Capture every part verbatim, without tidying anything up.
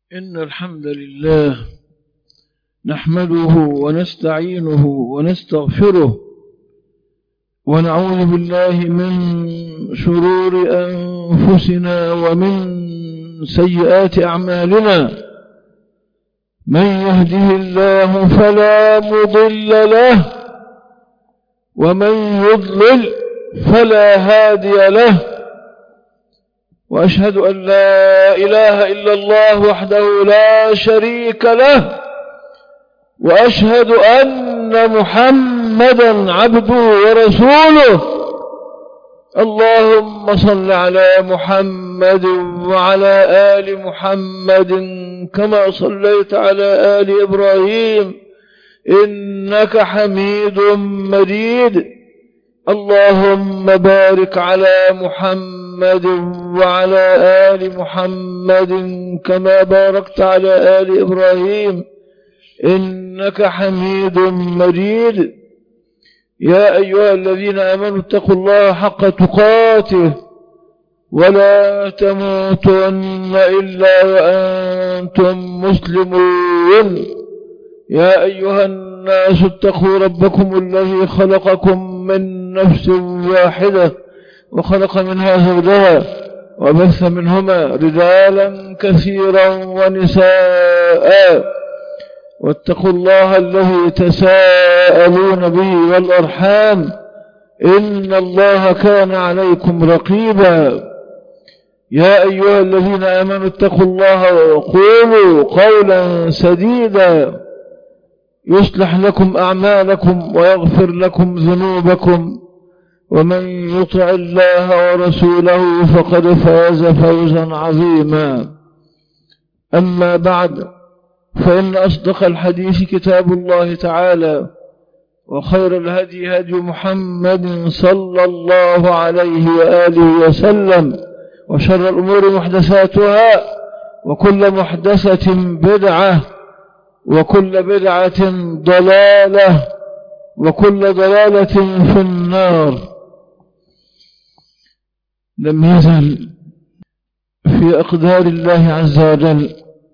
إن الحمد لله نحمده ونستعينه ونستغفره ونعوذ بالله من شرور أنفسنا ومن سيئات أعمالنا. من يهده الله فلا مضل له ومن يضلل فلا هادي له، وأشهد أن لا إله إلا الله وحده لا شريك له، وأشهد أن محمدا عبده ورسوله. اللهم صل على محمد وعلى آل محمد كما صليت على آل إبراهيم إنك حميد مجيد. اللهم بارك على محمد وعلى آل محمد كما باركت على آل إبراهيم إنك حميد مجيد. يا أيها الذين آمنوا اتقوا الله حق تقاته ولا تموتن إلا وأنتم مسلمون. يا أيها الناس اتقوا ربكم الذي خلقكم من نفس واحدة وخلق منها زوجها وبث منهما رجالا كثيرا ونساء، واتقوا الله الذي تساءلون به والأرحام إن الله كان عليكم رقيبا. يا أيها الذين آمنوا اتقوا الله وقولوا قولا سديدا يصلح لكم أعمالكم ويغفر لكم ذنوبكم، ومن يطع الله ورسوله فقد فاز فوزا عظيما. أما بعد، فإن أصدق الحديث كتاب الله تعالى، وخير الهدي هدي محمد صلى الله عليه وآله وسلم، وشر الأمور محدثاتها، وكل محدثة بدعة، وكل بدعة ضلالة، وكل ضلالة في النار. لم يزل في أقدار الله عز وجل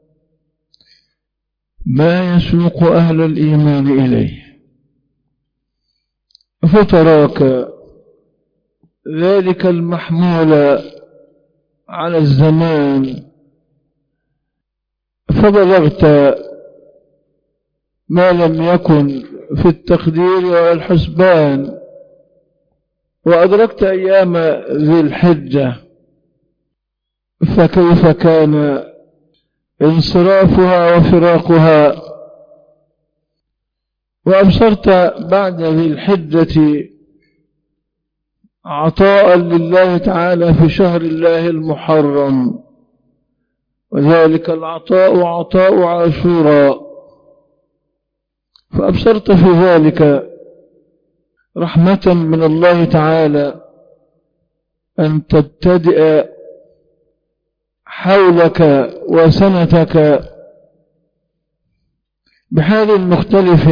ما يسوق أهل الإيمان إليه، فتراك ذلك المحمول على الزمان، فبلغت ما لم يكن في التقدير والحسبان، وأدركت أيام ذي الحجة، فكيف كان انصرافها وفراقها؟ وأبصرت بعد ذي الحجة عطاء لله تعالى في شهر الله المحرم، وذلك العطاء عطاء عاشوراء. فأبصرت في ذلك رحمة من الله تعالى أن تبتدئ حولك وسنتك بحال مختلف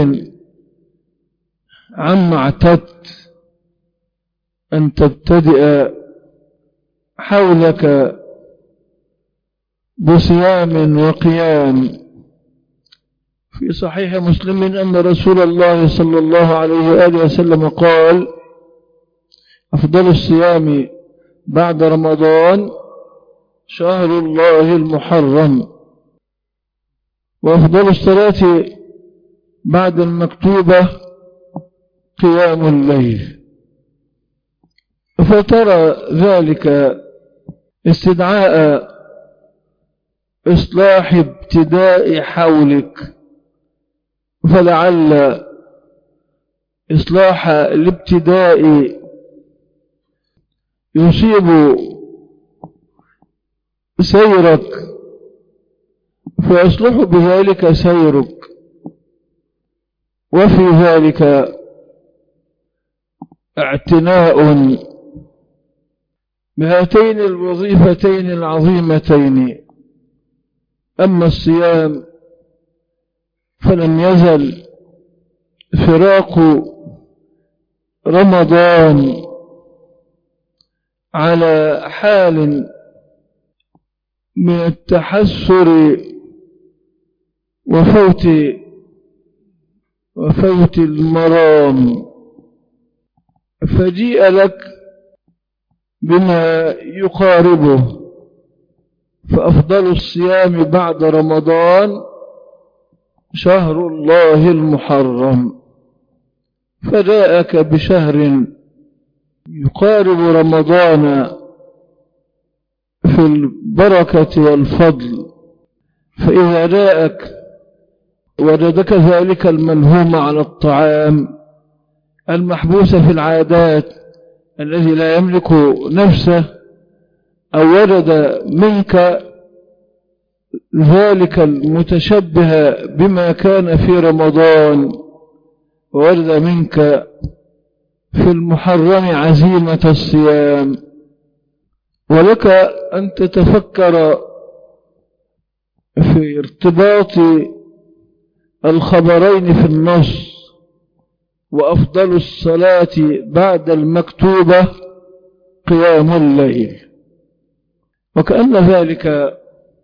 عما اعتدت أن تبتدئ حولك بصيام وقيام. في صحيح مسلم أن رسول الله صلى الله عليه وآله وسلم قال: أفضل الصيام بعد رمضان شهر الله المحرم، وأفضل الصلاة بعد المكتوبة قيام الليل. فترى ذلك استدعاء إصلاح ابتداء حولك، فلعل إصلاح الابتداء يصيب سيرك، فيصلح بذلك سيرك، وفي ذلك اعتناء بهاتين الوظيفتين العظيمتين. أما الصيام فلم يزل فراق رمضان على حال من التحسر وفوت وفوت المرام، فجيء لك بما يقاربه. فأفضل الصيام بعد رمضان شهر الله المحرم، فجاءك بشهر يقارب رمضان في البركة والفضل. فإذا جاءك وجدك ذلك الملهوم على الطعام المحبوس في العادات الذي لا يملك نفسه، أو وجد منك ذلك المتشبه بما كان في رمضان، ووجد منك في المحرم عزيمة الصيام، ولك أن تتفكر في ارتباط الخبرين في النص. وأفضل الصلاة بعد المكتوبة قيام الليل، وكأن ذلك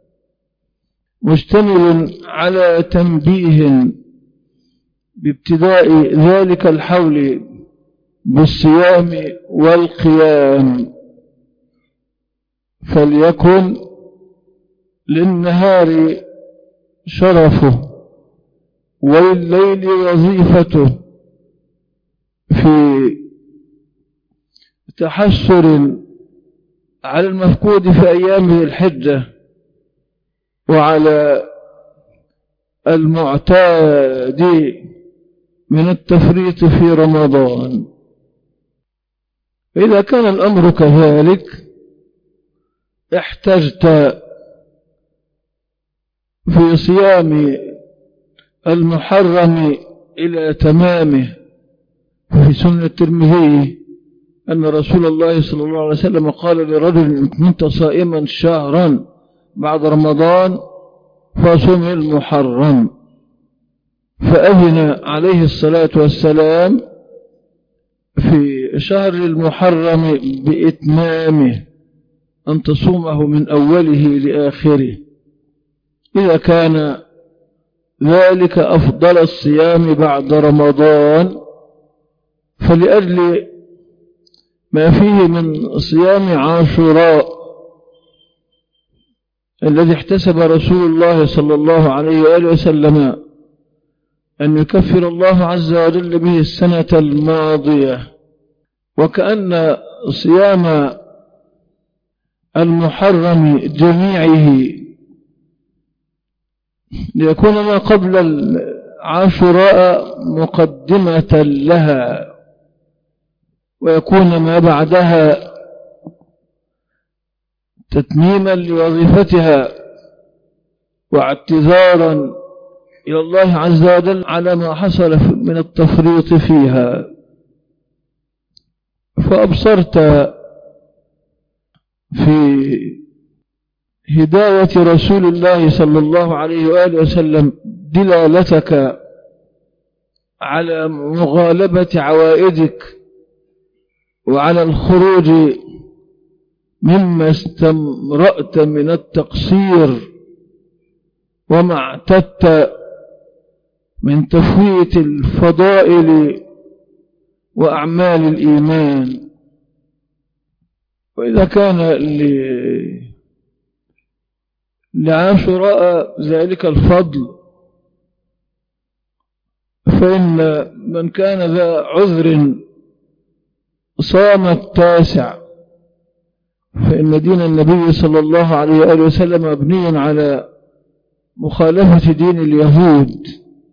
مشتمل على تنبيه بابتداء ذلك الحول بالصيام والقيام. فليكن للنهار شرفه ولليل وظيفته في تحسر على المفقود في أيامه الحجة وعلى المعتاد من التفريط في رمضان. إذا كان الأمر كذلك احتجت في صيام المحرم إلى تمامه. في سنة الترمذي أن رسول الله صلى الله عليه وسلم قال لرجل: كنت صائما شهرا بعد رمضان فصم المحرم، فأذن عليه الصلاة والسلام في شهر المحرم بإتمامه، أن تصومه من أوله لآخره، إذا كان ذلك أفضل الصيام بعد رمضان. فلأجل ما فيه من صيام عاشوراء الذي احتسب رسول الله صلى الله عليه وآله وسلم أن يكفر الله عز وجل به السنة الماضية، وكأن صيام المحرم جميعه ليكون ما قبل عاشوراء مقدمة لها، ويكون ما بعدها تتميما لوظيفتها واعتذارا إلى الله عز وجل على ما حصل من التفريط فيها. فأبصرت في هداية رسول الله صلى الله عليه وآله وسلم دلالتك على مغالبة عوائدك وعلى الخروج مما استمرأت من التقصير وما اعتدت من تفويت الفضائل وأعمال الإيمان. وإذا كان لعاشوراء ذلك الفضل، فإن من كان ذا عذر صام التاسع، فإن دين النبي صلى الله عليه وآله وسلم مبني على مخالفة دين اليهود.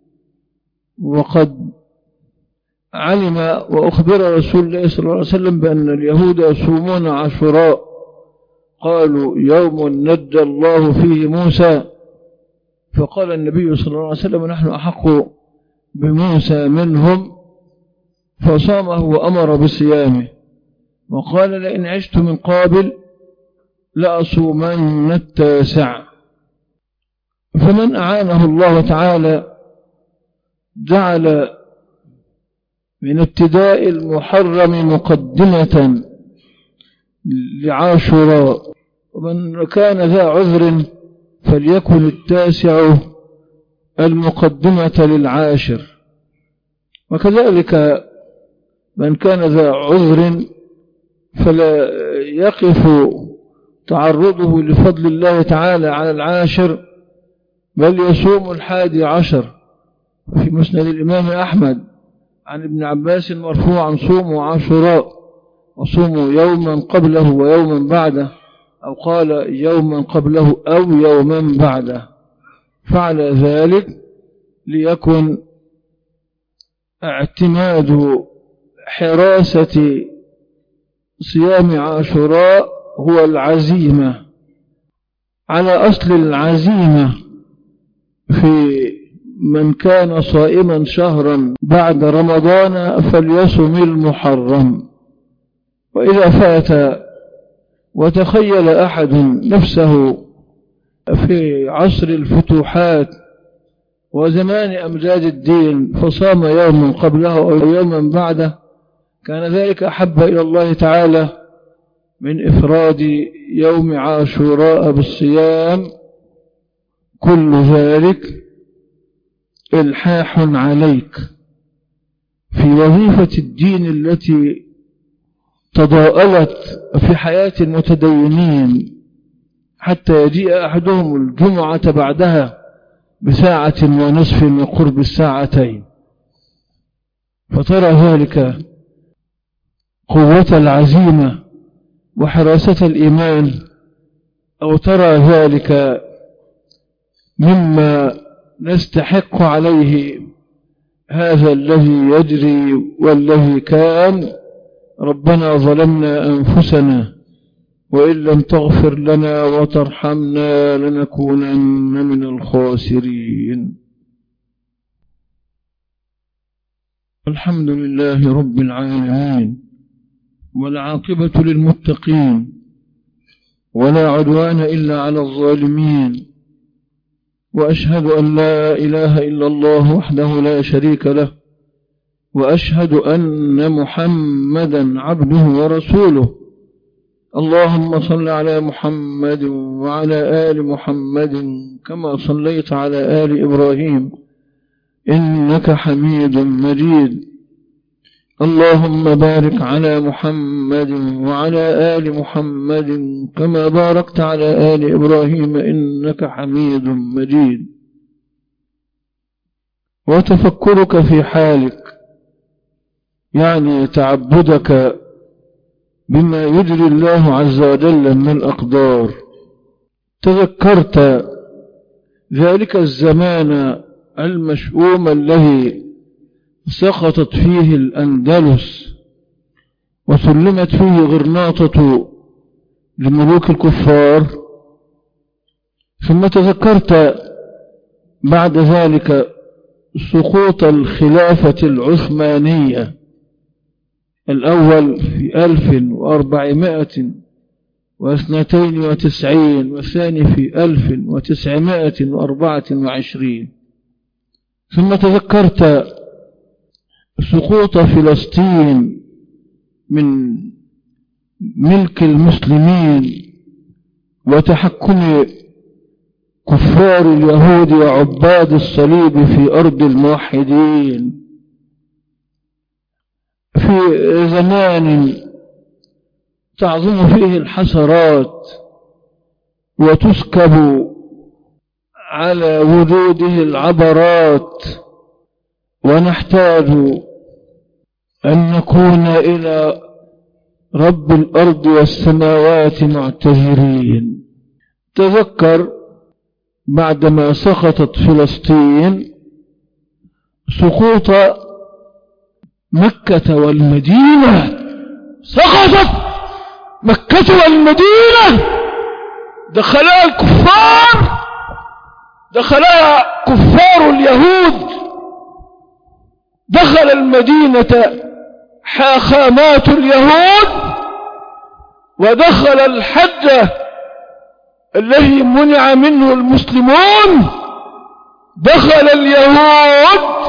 وقد علم وأخبر رسول الله صلى الله عليه وسلم بأن اليهود يصومون عاشوراء، قالوا: يوم نجى الله فيه موسى. فقال النبي صلى الله عليه وسلم: نحن أحق بموسى منهم، فصامه وأمر بصيامه، وقال: لئن عشت من قابل لأصومن التاسع. فمن أعانه الله تعالى جعل من ابتداء المحرم مقدمة لعاشوراء، ومن كان ذا عذر فليكن التاسع المقدمة للعاشر. وكذلك من كان ذا عذر فلا يقف تعرضه لفضل الله تعالى على العاشر، بل يصوم الحادي عشر. في مسند الإمام أحمد عن ابن عباس مرفوعا: صوموا عاشوراء وصوموا يوما قبله ويوما بعده، أو قال يوما قبله أو يوما بعده. فعل ذلك ليكن اعتماد حراسة صيام عاشوراء هو العزيمة، على أصل العزيمة في من كان صائما شهرا بعد رمضان فليصم المحرم. وإذا فات وتخيل أحد نفسه في عصر الفتوحات وزمان أمجاد الدين فصام يوما قبله أو يوما بعده، كان ذلك أحب إلى الله تعالى من إفراد يوم عاشوراء بالصيام. كل ذلك إلحاح عليك في وظيفة الدين التي تضاءلت في حياة المتدينين حتى يجيء أحدهم الجمعة بعدها بساعة ونصف من قرب الساعتين، فترى ذلك قوة العزيمة وحراسة الإيمان، أو ترى ذلك مما نستحق عليه هذا الذي يجري والذي كان. ربنا ظلمنا أنفسنا وإن لم تغفر لنا وترحمنا لنكونن من الخاسرين. الحمد لله رب العالمين، والعاقبة للمتقين، ولا عدوان إلا على الظالمين. وأشهد أن لا إله إلا الله وحده لا شريك له، وأشهد أن محمدا عبده ورسوله. اللهم صل على محمد وعلى آل محمد كما صليت على آل إبراهيم إنك حميد مجيد. اللهم بارك على محمد وعلى آل محمد كما باركت على آل إبراهيم إنك حميد مجيد. وتفكرك في حالك، يعني تعبدك بما يجري الله عز وجل من الأقدار. تذكرت ذلك الزمان المشؤوم الذي سقطت فيه الأندلس وسلمت فيه غرناطة لملوك الكفار، ثم تذكرت بعد ذلك سقوط الخلافة العثمانية، الأول في ألف وأربعمائة واثنتين وتسعين والثاني في ألف وتسعمائة وأربعة وعشرين. ثم تذكرت سقوط فلسطين من ملك المسلمين وتحكم كفار اليهود وعباد الصليب في أرض الموحدين، في زمان تعظم فيه الحسرات وتسكب على وجوده العبرات، ونحتاج أن نكون إلى رب الأرض والسماوات معتذرين. تذكر بعدما سقطت فلسطين سقوط مكة والمدينة. سقطت مكة والمدينة، دخلها الكفار، دخلها كفار اليهود، دخل المدينة حاخامات اليهود، ودخل الحج الذي منع منه المسلمون، دخل اليهود.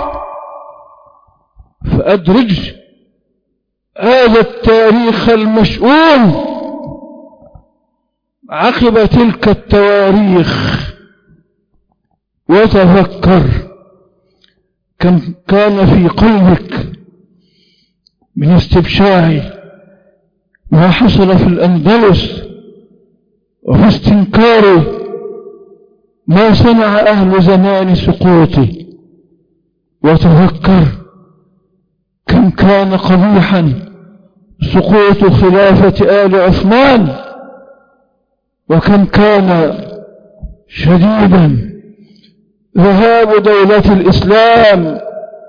فأدرج هذا التاريخ المشؤوم عقب تلك التواريخ وتفكر كم كان في قلبك من استبشاع ما حصل في الأندلس وفي استنكار ما صنع أهل زمان سقوطه، وتفكر كم كان قبيحا سقوط خلافة آل عثمان، وكم كان شديدا ذهاب دولة الإسلام.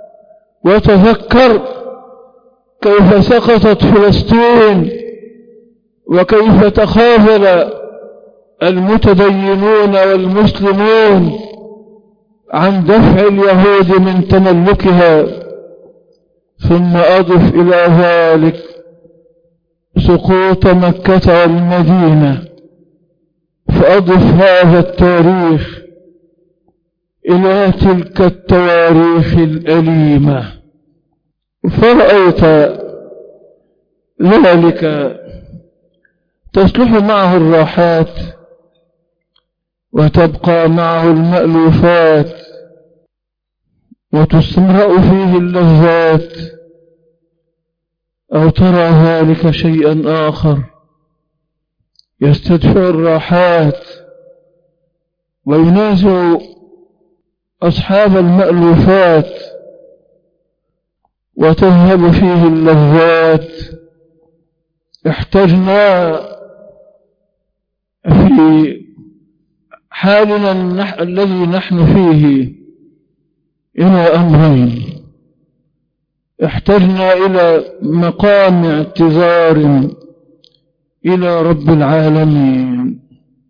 وتفكر كيف سقطت فلسطين وكيف تخاذل المتدينون والمسلمون عن دفع اليهود من تملكها. ثم أضف إلى ذلك سقوط مكة والمدينة، فأضف هذا التاريخ إلى تلك التواريخ الأليمة، فرأيت ذلك تصلح معه الراحات وتبقى معه المألوفات وتستمرأ فيه اللذات، أو ترى ذلك شيئا آخر يستدفع الراحات وينازع أصحاب المألوفات وتذهب فيه اللذات. احتجنا في حالنا النح... الذي نحن فيه إلى أمرين. احتجنا إلى مقام اعتذار إلى رب العالمين.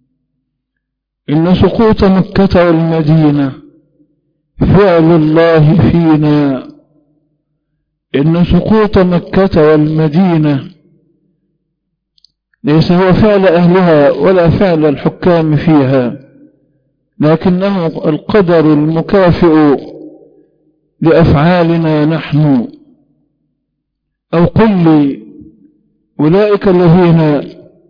إن سقوط مكة والمدينة فعل الله فينا. إن سقوط مكة والمدينة ليس هو فعل أهلها ولا فعل الحكام فيها، لكنه القدر المكافئ لأفعالنا نحن. أو قل لي أولئك الذين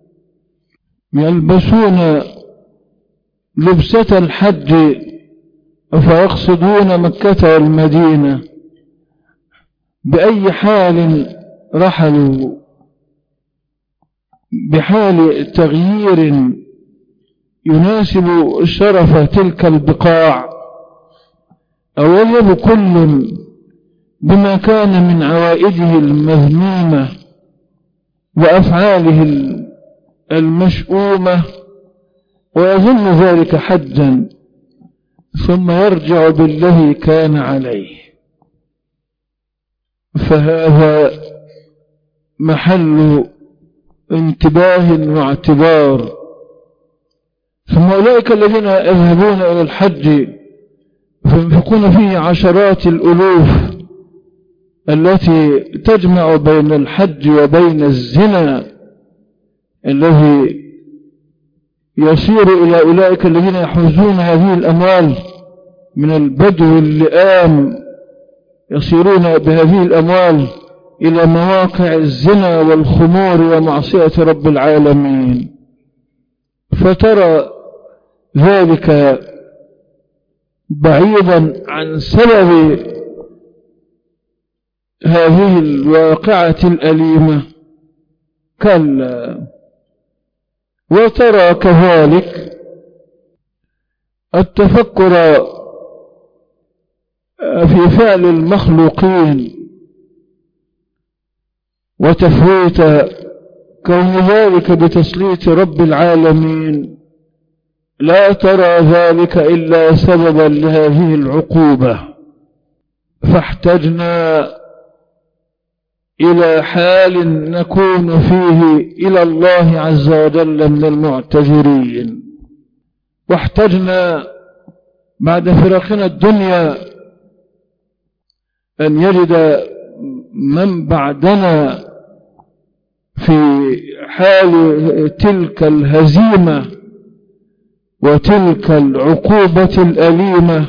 يلبسون لبسة الحج فيقصدون مكة والمدينة بأي حال رحلوا؟ بحال تغيير يناسب شرف تلك البقاع، أو يذهب كل بما كان من عوائده المذمومة وأفعاله المشؤومة ويظن ذلك حجا، ثم يرجع بالذي كان عليه. فهذا محل انتباه واعتبار. ثم أولئك الذين يذهبون إلى الحج فينفقون فيه عشرات الألوف التي تجمع بين الحج وبين الزنا الذي يصير إلى أولئك الذين يحوزون هذه الأموال من البدو اللئام، يصيرون بهذه الأموال إلى مواقع الزنا والخمور ومعصية رب العالمين. فترى ذلك بعيدا عن سبب هذه الواقعة الأليمة، كلا. وترى كذلك التفكر في فعل المخلوقين وتفويت كون ذلك بتسليط رب العالمين، لا ترى ذلك إلا سببا لهذه العقوبة. فاحتجنا إلى حال نكون فيه إلى الله عز وجل من المعتذرين. واحتجنا بعد فراقنا الدنيا أن يجد من بعدنا في حال تلك الهزيمة وتلك العقوبة الأليمة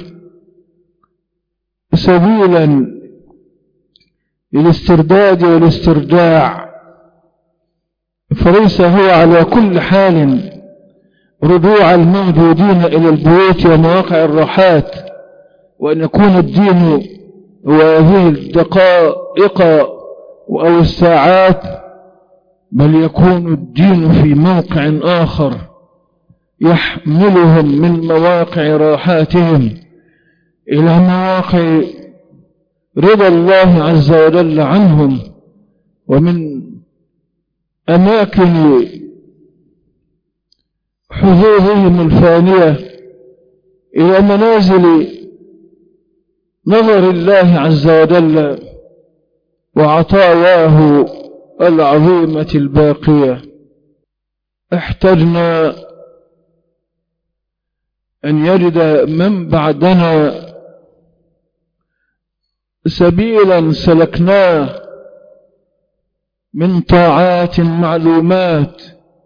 سبيلا للاسترداد والاسترجاع. فليس هو على كل حال رجوع الموجودين إلى البيوت ومواقع الراحات، وأن يكون الدين هو هذه الدقائق أو الساعات، بل يكون الدين في موقع آخر يحملهم من مواقع راحاتهم إلى مواقع رضا الله عز وجل عنهم، ومن أماكن حظوظهم الفانية إلى منازل نظر الله عز وجل وعطاياه العظيمة الباقية. احتجنا أن يجد من بعدنا سبيلا سلكناه من طاعات معلومات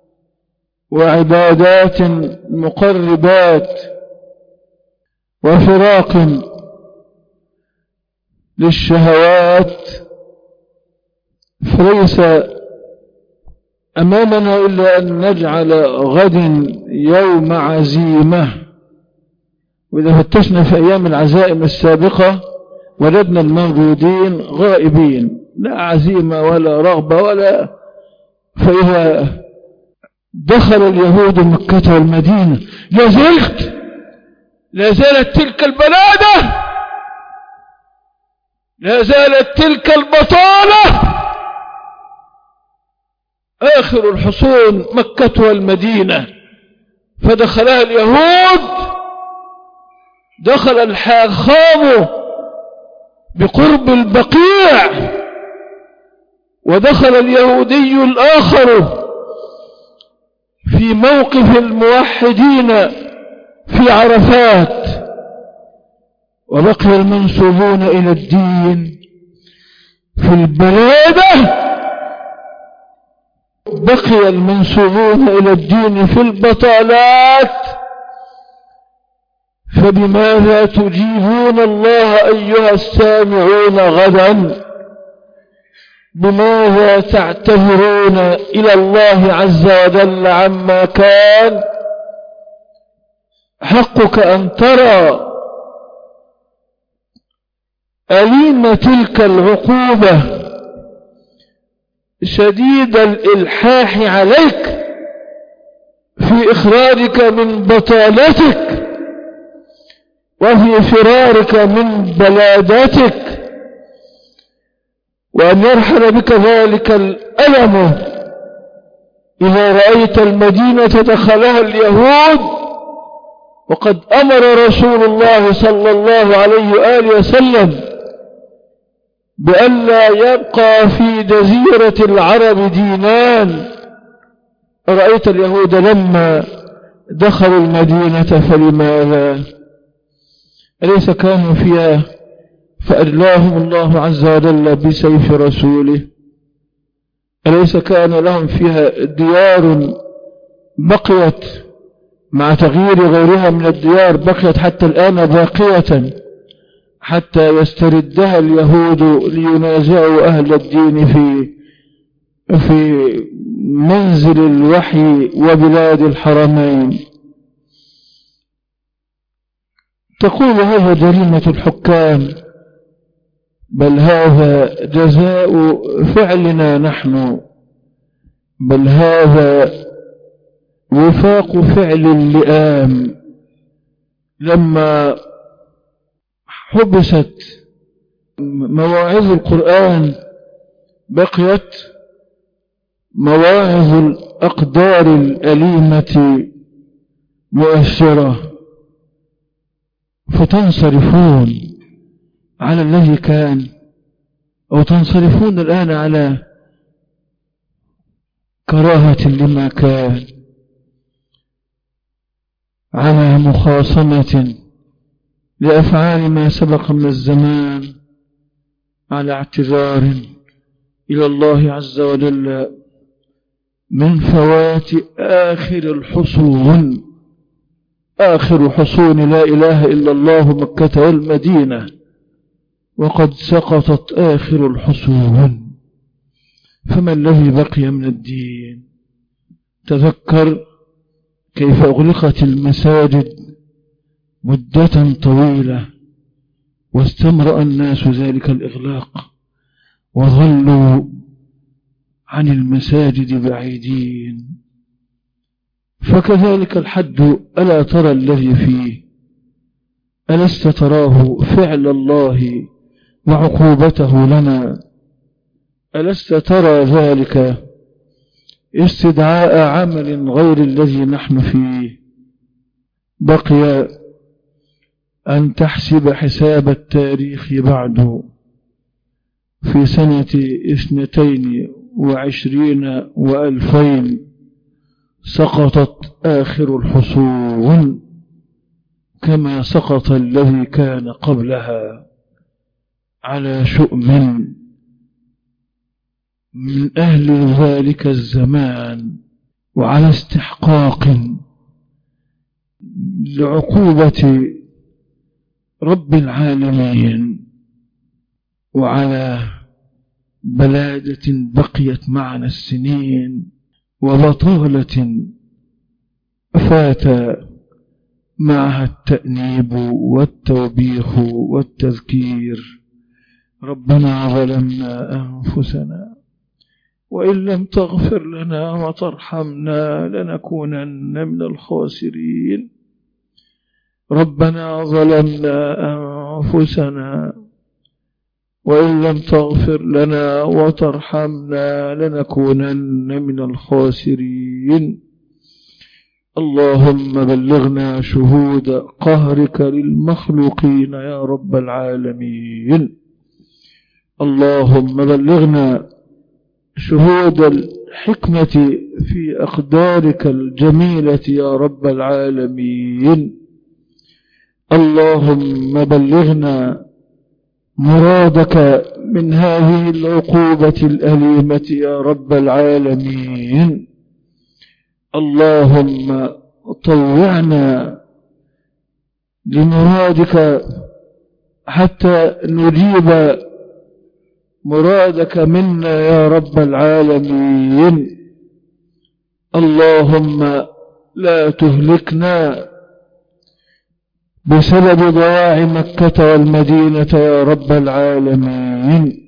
وعبادات مقربات وفراق للشهوات، فليس أمامنا إلا أن نجعل غد يوم عزيمة. وإذا فتشنا في أيام العزائم السابقة وجدنا الموجودين غائبين، لا عزيمة ولا رغبة ولا. فإذا دخل اليهود مكة والمدينة لازلت لا زالت تلك البلادة، لا زالت تلك البطالة، آخر الحصون مكة والمدينة، فدخلها اليهود. دخل الحاخام بقرب البقيع، ودخل اليهودي الآخر في موقف الموحدين في عرفات، وبقي المنسوبون إلى الدين في البلادة، بقي المنسوبون إلى الدين في البطالات. فبماذا تجيبون الله أيها السامعون غدا؟ بماذا تعتذرون إلى الله عز وجل عما كان؟ حقك أن ترى أليم تلك العقوبة شديد الإلحاح عليك في إخراجك من بطالتك وفي فرارك من بلادتك، وأن يرحل بك ذلك الألم إذا رأيت المدينة دخلها اليهود، وقد أمر رسول الله صلى الله عليه وآله وسلم بأن لا يبقى في جزيرة العرب دينان. رأيت اليهود لما دخلوا المدينة فلماذا؟ أليس كانوا فيها فأجلاهم الله عز وجل بسيف رسوله؟ أليس كان لهم فيها ديار بقيت مع تغيير غيرها من الديار، بقيت حتى الآن باقية حتى يستردها اليهود لينازعوا أهل الدين في في منزل الوحي وبلاد الحرمين. تقول هذا جريمة الحكام، بل هذا جزاء فعلنا نحن، بل هذا وفاق فعل اللئام. لما حبست مواعظ القرآن بقيت مواعظ الأقدار الأليمة مؤثرة، فتنصرفون على الذي كان، أو تنصرفون الآن على كراهة لما كان، على مخاصمة لأفعال ما سبق من الزمان، على اعتذار إلى الله عز وجل من فوات آخر الحصون، آخر حصون لا إله إلا الله مكة والمدينة، وقد سقطت آخر الحصون، فما الذي بقي من الدين؟ تذكر كيف أغلقت المساجد مدة طويلة واستمرأ الناس ذلك الإغلاق وظلوا عن المساجد بعيدين. فكذلك الحد، ألا ترى الذي فيه؟ ألست تراه فعل الله وعقوبته لنا؟ ألست ترى ذلك استدعاء عمل غير الذي نحن فيه؟ بقي أن تحسب حساب التاريخ بعد. في سنة اثنتين وعشرين وألفين سقطت آخر الحصون كما سقط الذي كان قبلها، على شؤم من أهل ذلك الزمان، وعلى استحقاق لعقوبة رب العالمين، وعلى بلادة بقيت معنا السنين، وبطالة فات معها التأنيب والتوبيخ والتذكير. ربنا ظلمنا أنفسنا وإن لم تغفر لنا وترحمنا لنكونن من الخاسرين. ربنا ظلمنا أنفسنا وإن لم تغفر لنا وترحمنا لنكونن من الخاسرين. اللهم بلغنا شهود قهرك للمخلوقين يا رب العالمين. اللهم بلغنا شهود الحكمة في أقدارك الجميلة يا رب العالمين. اللهم بلغنا مرادك من هذه العقوبة الأليمة يا رب العالمين. اللهم طوعنا لمرادك حتى نجيب مرادك منا يا رب العالمين. اللهم لا تهلكنا بسبب ضياع مكة والمدينة يا رب العالمين.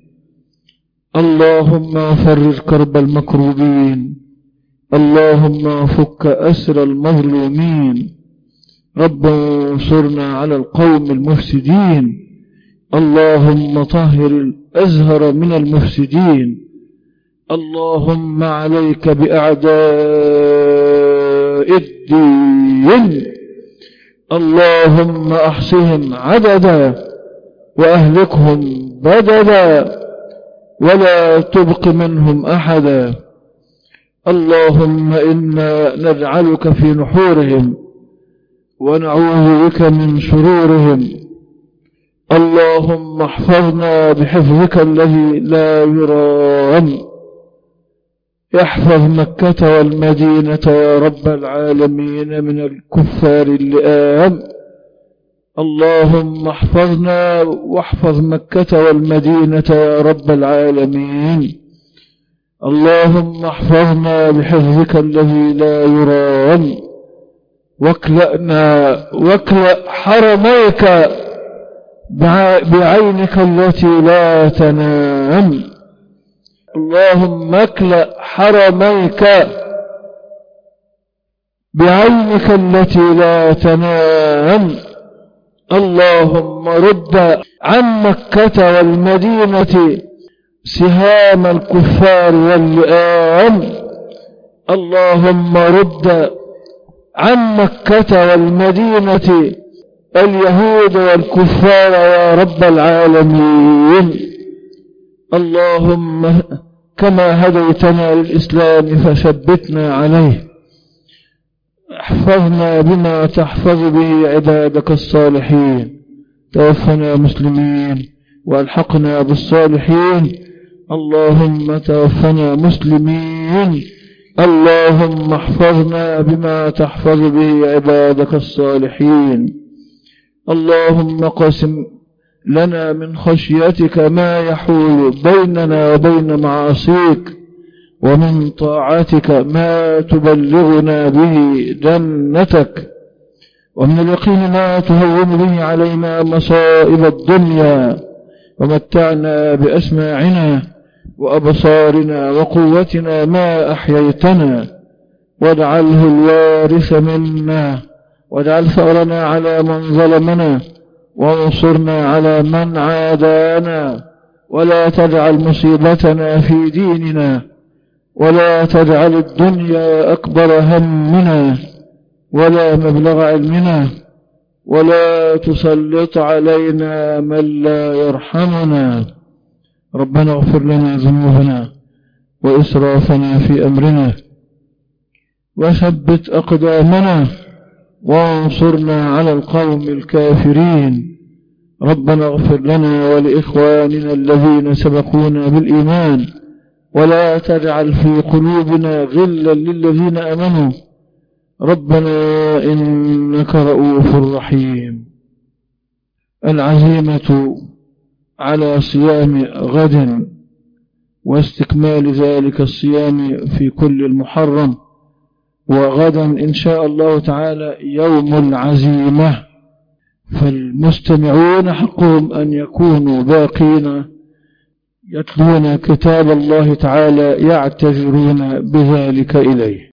اللهم فرج كرب المكروبين. اللهم فك أسر المظلومين. رب انصرنا على القوم المفسدين. اللهم طهر الأزهر من المفسدين. اللهم عليك بأعداء الدين. اللهم أحصهم عددا وأهلكهم بددا ولا تبق منهم أحدا. اللهم إنا نجعلك في نحورهم ونعوذ بك من شرورهم. اللهم احفظنا بحفظك الذي لا يرام. يحفظ مكة والمدينة يا رب العالمين من الكفار اللئام. اللهم احفظنا واحفظ مكة والمدينة يا رب العالمين. اللهم احفظنا بحفظك الذي لا يرام. واكلأنا واكلأ حرميك بعينك التي لا تنام. اللهم اكلأ حرميك بعينك التي لا تنام. اللهم رد عن مكة والمدينة سهام الكفار واللئام. اللهم رد عن مكة والمدينة اليهود والكفار يا رب العالمين. اللهم كما هديتنا للإسلام فثبتنا عليه. احفظنا بما تحفظ به عبادك الصالحين. توفنا مسلمين والحقنا بالصالحين. اللهم توفنا مسلمين. اللهم احفظنا بما تحفظ به عبادك الصالحين. اللهم قسم لنا من خشيتك ما يحول بيننا وبين معاصيك، ومن طاعتك ما تبلغنا به جنتك، ومن اليقين ما تهون به علينا مصائب الدنيا، ومتعنا بأسماعنا وأبصارنا وقوتنا ما أحييتنا، واجعله الوارث منا، واجعل ثأرنا على من ظلمنا، وانصرنا على من عادانا، ولا تجعل مصيبتنا في ديننا، ولا تجعل الدنيا أكبر همنا ولا مبلغ علمنا، ولا تسلط علينا من لا يرحمنا. ربنا اغفر لنا ذنوبنا وإسرافنا في أمرنا، وثبت أقدامنا، وانصرنا على القوم الكافرين. ربنا اغفر لنا ولإخواننا الذين سبقونا بالإيمان، ولا تجعل في قلوبنا غلا للذين آمنوا، ربنا إنك رؤوف رحيم. العزيمة على صيام غد واستكمال ذلك الصيام في كل المحرم، وغدا إن شاء الله تعالى يوم العزيمة، فالمستمعون حقهم أن يكونوا باقين يتلون كتاب الله تعالى يعتذرون بذلك إليه.